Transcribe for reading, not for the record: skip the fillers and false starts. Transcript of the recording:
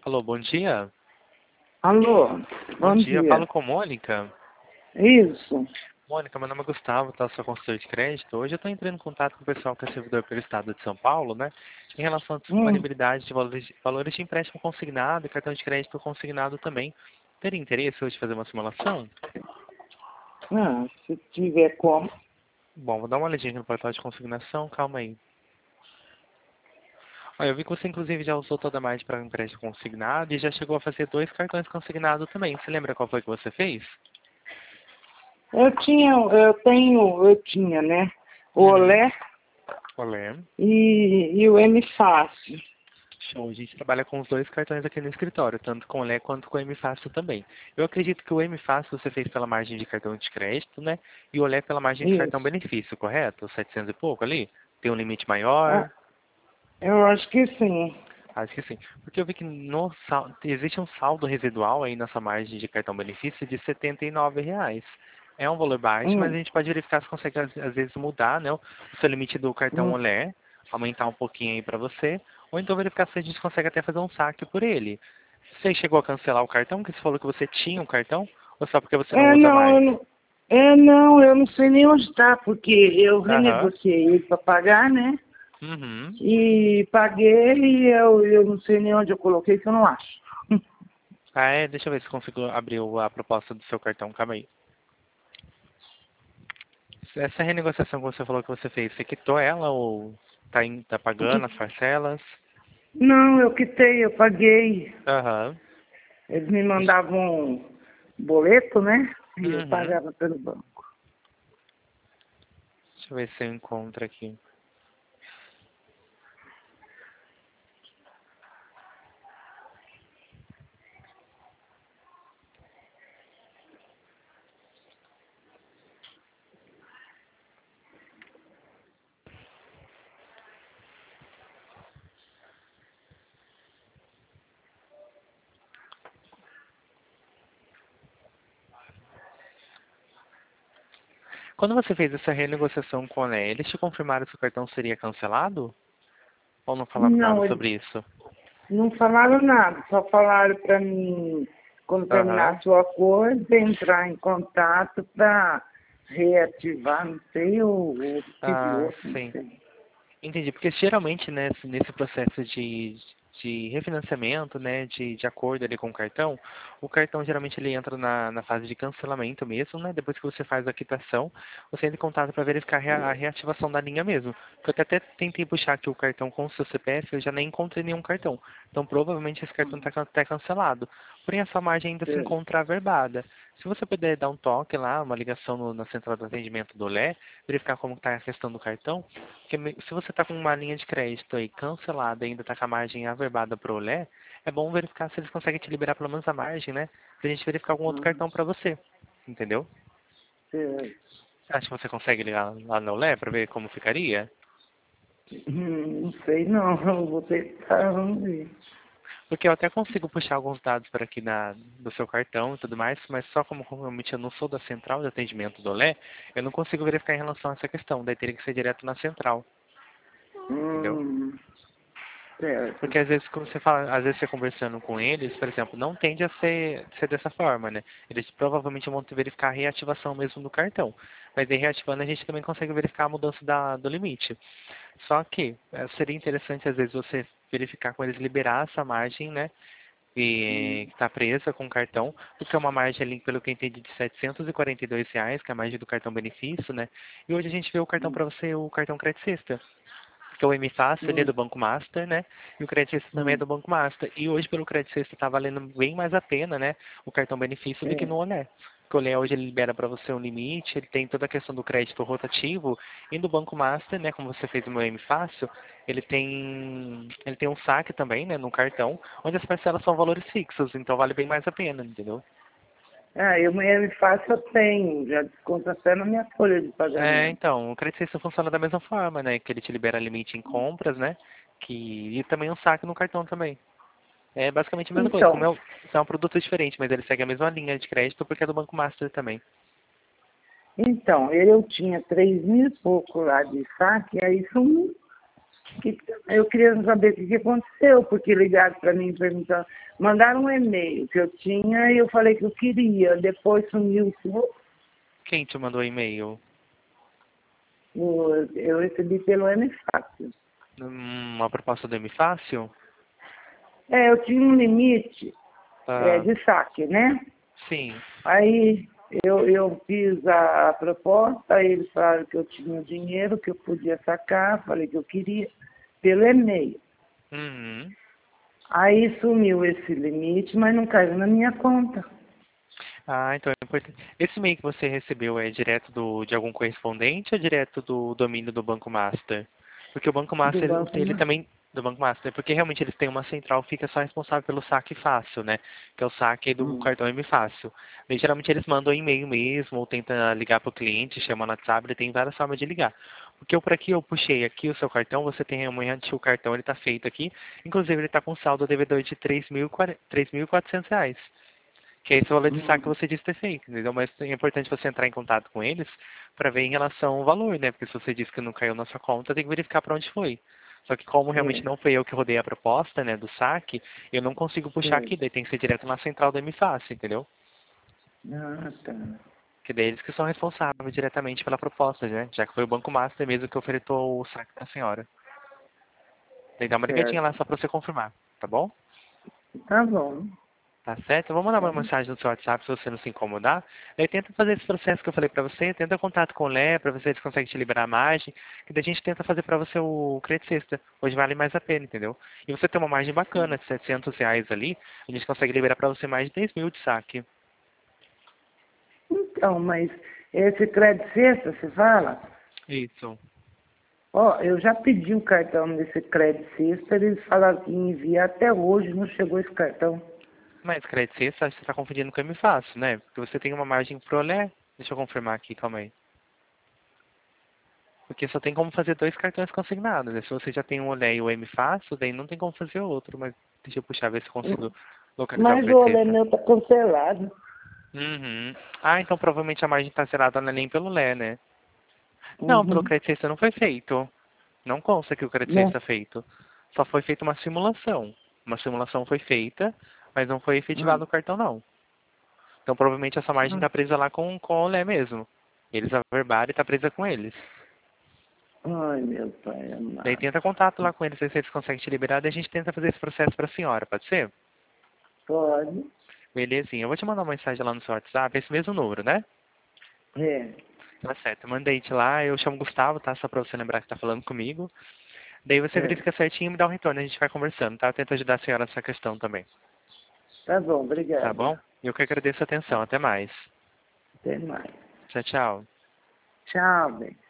Alô, bom dia. Alô, Bom bom dia, falo dia. com Mônica. Isso. Mônica, meu nome é Gustavo, tá? Sou consultor de crédito. Hoje eu estou entrando em contato com o pessoal que é servidor pelo Estado de São Paulo, né? Em relação à Hum. disponibilidade de valores de empréstimo consignado e cartão de crédito consignado também. Teria interesse hoje de fazer uma simulação? Se tiver como. Bom, vou dar uma olhadinha aqui no portal de consignação, calma aí. Olha, eu vi que você inclusive já usou toda a margem para empréstimo consignado e já chegou a fazer 2 cartões consignados também. Você lembra qual foi que você fez? Eu tinha, né? O Uhum. Olé Olé. e o M Fácil. Show. A gente trabalha com os dois cartões aqui no escritório, tanto com o Lé quanto com o M Fácil também. Eu acredito que o M Fácil você fez pela margem de cartão de crédito, né? E o Lé pela margem de cartão Isso. benefício, correto? 700 e pouco ali? Tem um limite Ah, maior? eu acho que sim. Acho que sim. Porque eu vi que existe um saldo residual aí nessa margem de cartão benefício de R$ 79. É um valor baixo, mas a Hum, gente pode verificar se consegue às vezes mudar, né, o seu limite do cartão hum. Olé, aumentar um pouquinho aí para você, ou então verificar se a gente consegue até fazer um saque por ele. Você chegou a cancelar o cartão, que você falou que você tinha um cartão, ou só porque você não É, usa não, mais? eu não sei nem onde está, porque eu Aham. renegociei ele para pagar, né? Uhum. E paguei e eu não sei nem onde eu coloquei, que eu não acho. Ah, é? Deixa eu ver se consigo abrir a proposta do seu cartão, calma aí. Essa renegociação que você falou que você fez, você quitou ela ou tá pagando as parcelas? Não, eu quitei, eu paguei. Aham. Eles me Deixa- mandavam um boleto, né? E eu Uhum. pagava pelo banco. Deixa eu ver se eu encontro aqui. Quando você fez essa renegociação com a Né, eles te confirmaram se o cartão seria cancelado? Ou não falaram nada Não, eles sobre isso? não falaram nada, só falaram para mim, quando Aham. terminasse o acordo, entrar em contato para reativar, não sei, ou teve Ah, outro, não sim. sei. Entendi, porque geralmente, né, nesse processo de refinanciamento, né, de acordo ali com o cartão geralmente ele entra na fase de cancelamento mesmo, né, depois que você faz a quitação, você entra em contato para verificar a reativação da linha mesmo. Porque eu até tentei puxar aqui o cartão com o seu CPF, eu já nem encontrei nenhum cartão. Então provavelmente esse cartão está até cancelado. Porém, essa margem ainda se É. encontra averbada. Se você puder dar um toque lá, uma ligação na central de atendimento do Lé, verificar como está a questão do cartão, porque se você está com uma linha de crédito aí cancelada e ainda está com a margem averbada para o Olé, é bom verificar se eles conseguem te liberar pelo menos a margem, né? Pra gente verificar algum outro Uhum. cartão para você. Entendeu? É. Você acha que você consegue ligar lá no Olé para ver como ficaria? Não sei não, eu vou tentar, vamos ver. Porque eu até consigo puxar alguns dados para aqui do seu cartão e tudo mais, mas só como realmente eu não sou da central de atendimento do Olé, eu não consigo verificar em relação a essa questão. Daí teria que ser direto na central, entendeu? Hum, certo. Porque às vezes quando você fala, às vezes você conversando com eles, por exemplo, não tende a ser dessa forma, né? Eles provavelmente vão te verificar a reativação mesmo do cartão. Mas aí reativando a gente também consegue verificar a mudança do limite. Só que seria interessante às vezes você verificar com eles liberar essa margem, né? E que está presa com o cartão, porque é uma margem ali, pelo que eu entendi, de R$ 742, que é a margem do cartão benefício, né? E hoje a gente vê o cartão Hum, para você, o cartão Credit Sexta. Porque o MFácil ele é hum, do Banco Master, né? E o Credit Sexta também é hum. do Banco Master. E hoje, pelo Credit Sexta, está valendo bem mais a pena, né? O cartão benefício do que no É. Olé. Porque o Olé hoje ele libera para você um limite, ele tem toda a questão do crédito rotativo. E no Banco Master, né? Como você fez o meu MFácil, ele tem um saque também, né? No cartão, onde as parcelas são valores fixos. Então vale bem mais a pena, entendeu? Eu me faço, eu tenho, já desconto até na minha folha de É, pagamento. então, o Credit Sexta funciona da mesma forma, né? Que ele te libera limite em compras, né? E também um saque no cartão também. É basicamente a mesma coisa. Como Então, é um produto diferente, mas ele segue a mesma linha de crédito porque é do Banco Master também. eu tinha 3.000 e pouco lá de saque, aí sumiu. Eu queria saber o que aconteceu, porque ligaram para mim perguntando, mandaram um e-mail que eu tinha e eu falei que eu queria, depois sumiu tudo. Quem te mandou e-mail? Eu recebi pelo MFácil. Uma proposta do M-Fácil? Eu tinha um limite Ah, de saque, né? sim. Aí eu fiz a proposta, aí eles falaram que eu tinha dinheiro, que eu podia sacar, falei que eu queria, pelo e-mail. Uhum. Aí sumiu esse limite, mas não caiu na minha conta. Ah, então é importante. Esse e-mail que você recebeu é direto de algum correspondente ou direto do domínio do Banco Master? Porque o Banco Do Master, banco, ele né? também, do Banco Master, porque realmente eles têm uma central que fica só responsável pelo saque fácil, né? Que é o saque do Hum, cartão M Fácil. Daí, geralmente eles mandam e-mail mesmo, ou tentam ligar para o cliente, chama no WhatsApp, ele tem várias formas de ligar. Porque eu por aqui, eu puxei aqui o seu cartão, você tem realmente o cartão, ele está feito aqui. Inclusive, ele está com saldo devedor de R$ 3.400. Que é esse valor de saque que hum, você disse ter feito, entendeu? Mas é importante você entrar em contato com eles para ver em relação ao valor, né? Porque se você disse que não caiu na sua conta, tem que verificar para onde foi. Só que como realmente é, não foi eu que rodei a proposta, né, do saque, eu não consigo puxar é. aqui, daí tem que ser direto na central da MFACE, entendeu? Ah, tá. Que daí eles que são responsáveis diretamente pela proposta, né? Já que foi o Banco Master mesmo que ofertou o saque para a senhora. Daí dá uma ligadinha lá Certo. só para você confirmar, tá bom? Tá bom. Tá certo? Eu vou mandar uma Então, mensagem no seu WhatsApp se você não se incomodar. Daí tenta fazer esse processo que eu falei pra você, tenta contato com o Lé pra ver se eles conseguem te liberar a margem, que daí a gente tenta fazer pra você o crédito sexta. Hoje vale mais a pena, entendeu? E você tem uma margem bacana de R$ 700 ali, a gente consegue liberar pra você mais de 10 mil de saque. então, mas esse crédito sexta, você fala? Isso. Ó, eu já pedi um cartão desse crédito sexta, eles falaram que ia enviar até hoje, não chegou esse cartão. Mas crédito sexta, você tá confundindo com o M Fácil, né? Porque você tem uma margem pro Lé. Deixa eu confirmar aqui, calma aí. Porque só tem como fazer dois cartões consignados, né? Se você já tem o Olé e o M Fácil, daí não tem como fazer outro, mas deixa eu puxar, ver se eu consigo localizar o Mas o crédito olé sexta. meu tá cancelado. Uhum. Ah, então provavelmente a margem está zerada não é nem pelo Lé, né? Não, pelo Uhum. crédito sexta não foi feito. Não consta que o crédito Né? sexta é feito. Só foi feita uma simulação. Uma simulação foi feita, mas não foi efetivado Hum. o cartão, não. Então provavelmente essa margem está presa lá com o Lé mesmo. Eles averbaram e está presa com eles. Ai, meu pai Daí amado. tenta contato lá com eles, ver se eles conseguem te liberar, daí a gente tenta fazer esse processo para a senhora, pode ser? Pode. Belezinha. Eu vou te mandar uma mensagem lá no seu WhatsApp, esse mesmo número, né? É. Tá certo. Mandei-te lá, eu chamo Gustavo, tá? Só pra você lembrar que tá falando comigo. Daí você É. verifica certinho e me dá um retorno, a gente vai conversando, tá? Eu tento ajudar a senhora nessa questão também, Tá bom, tá bom? obrigada. Eu que agradeço a atenção. Até mais. Até mais. Tchau, tchau. Tchau, bem.